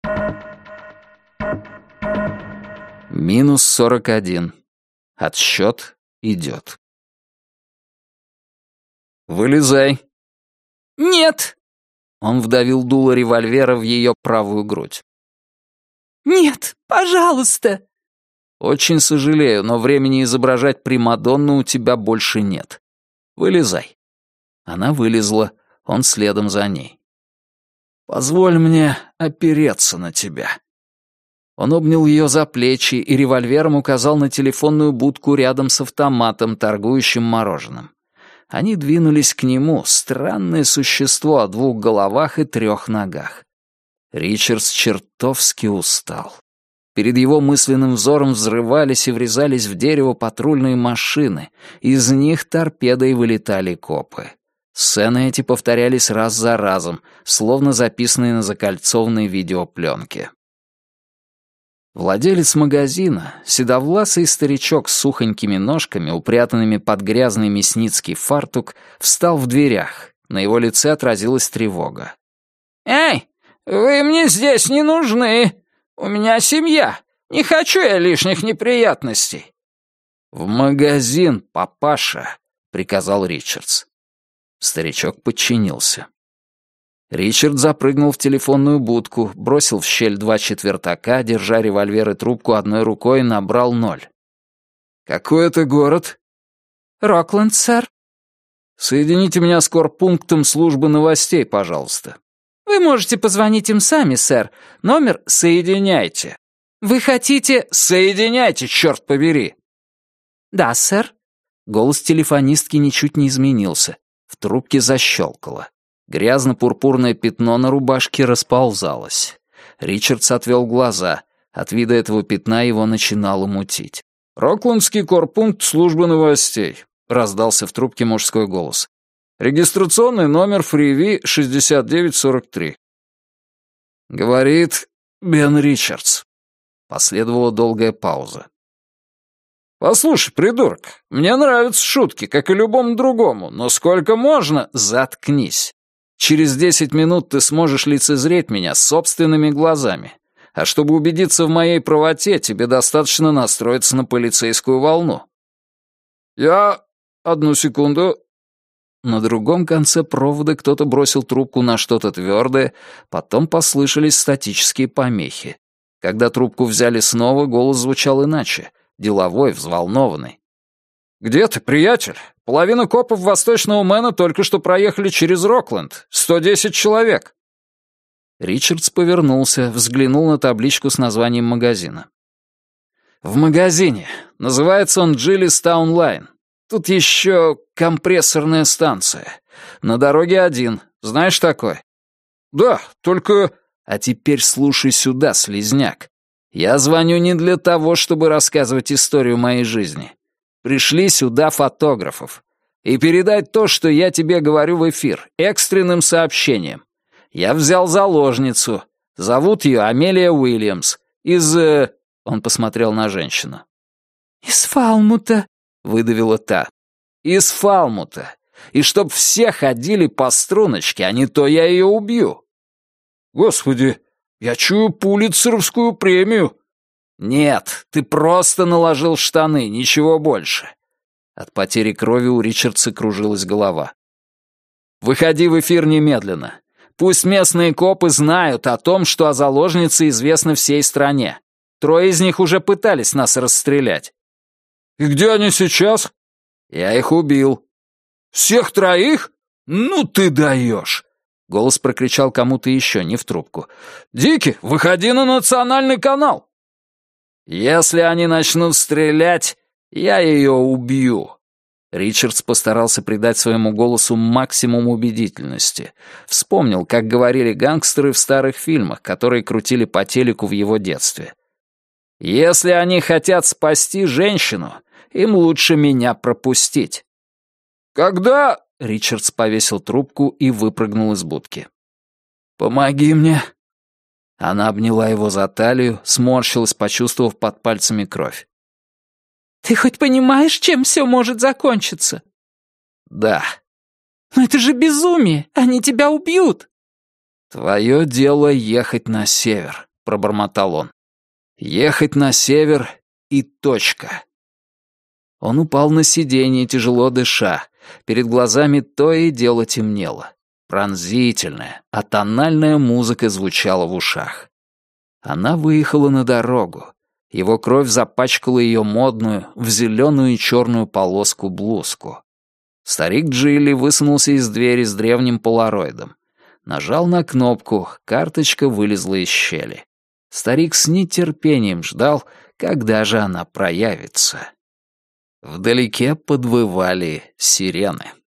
Минус 41. Отсчет идет. «Вылезай». «Нет!» Он вдавил дуло револьвера в ее правую грудь. «Нет, пожалуйста!» «Очень сожалею, но времени изображать примадонну у тебя больше нет. Вылезай». Она вылезла, он следом за ней. «Позволь мне опереться на тебя». Он обнял ее за плечи и револьвером указал на телефонную будку рядом с автоматом, торгующим мороженым. Они двинулись к нему, странное существо о 2 головах и 3 ногах. Ричардс чертовски устал. Перед его мысленным взором взрывались и врезались в дерево патрульные машины, из них торпедой вылетали копы. Сцены эти повторялись раз за разом, словно записанные на закольцованной видеопленке. Владелец магазина, седовласый старичок с сухонькими ножками, упрятанными под грязный мясницкий фартук, встал в дверях. На его лице отразилась тревога. «Эй, вы мне здесь не нужны! У меня семья! Не хочу я лишних неприятностей!» «В магазин, папаша!» — приказал Ричардс. Старичок подчинился. Ричард запрыгнул в телефонную будку, бросил в щель 2 четвертака, держа револьвер и трубку одной рукой, и набрал 0. «Какой это город?» «Рокленд, сэр». «Соедините меня с корпунктом службы новостей, пожалуйста». «Вы можете позвонить им сами, сэр. Номер «Соединяйте». Вы хотите...» «Соединяйте, черт побери!» «Да, сэр». Голос телефонистки ничуть не изменился. В трубке защелкало. Грязно-пурпурное пятно на рубашке расползалось. Ричардс отвел глаза. От вида этого пятна его начинало мутить. «Роклендский корпункт службы новостей», — раздался в трубке мужской голос. «Регистрационный номер Фриви 6943». Говорит Бен Ричардс. Последовала долгая пауза. «Послушай, придурок, мне нравятся шутки, как и любому другому, но сколько можно? Заткнись. Через 10 минут ты сможешь лицезреть меня собственными глазами. А чтобы убедиться в моей правоте, тебе достаточно настроиться на полицейскую волну». Одну секунду». На другом конце провода кто-то бросил трубку на что-то твердое, потом послышались статические помехи. Когда трубку взяли снова, голос звучал иначе, деловой, взволнованный. «Где ты, приятель? Половина копов Восточного Мэна только что проехали через Рокленд. 110 человек». Ричардс повернулся, взглянул на табличку с названием магазина. «В магазине. Называется он Джиллистаун Лайн. Тут еще компрессорная станция. На дороге 1. Знаешь такой?» «Да, только...» «А теперь слушай сюда, слизняк. Я звоню не для того, чтобы рассказывать историю моей жизни. Пришли сюда фотографов. И передать то, что я тебе говорю в эфир, экстренным сообщением. Я взял заложницу. Зовут ее Амелия Уильямс. Он посмотрел на женщину. «Из Фалмута», — выдавила та. «Из Фалмута. И чтоб все ходили по струночке, а не то я ее убью». «Господи, я чую пулитцеровскую премию». «Нет, ты просто наложил штаны, ничего больше». От потери крови у Ричардса кружилась голова. «Выходи в эфир немедленно. Пусть местные копы знают о том, что о заложнице известно всей стране. 3 из них уже пытались нас расстрелять». «И где они сейчас?» «Я их убил». «Всех 3? Ну ты даешь!» Голос прокричал кому-то еще, не в трубку. «Дики, выходи на национальный канал!» «Если они начнут стрелять, я ее убью!» Ричардс постарался придать своему голосу максимум убедительности. Вспомнил, как говорили гангстеры в старых фильмах, которые крутили по телеку в его детстве. «Если они хотят спасти женщину, им лучше меня пропустить». «Когда...» — Ричардс повесил трубку и выпрыгнул из будки. «Помоги мне». Она обняла его за талию, сморщилась, почувствовав под пальцами кровь. «Ты хоть понимаешь, чем все может закончиться?» «Да». «Но это же безумие! Они тебя убьют!» «Твое дело ехать на север. — пробормотал он. «Ехать на север и точка». Он упал на сиденье, тяжело дыша. Перед глазами то и дело темнело. Пронзительная, атональная музыка звучала в ушах. Она выехала на дорогу. Его кровь запачкала ее модную, в зеленую и черную полоску блузку. Старик Джилли высунулся из двери с древним полароидом. Нажал на кнопку, карточка вылезла из щели. Старик с нетерпением ждал, когда же она проявится. Вдалеке подвывали сирены.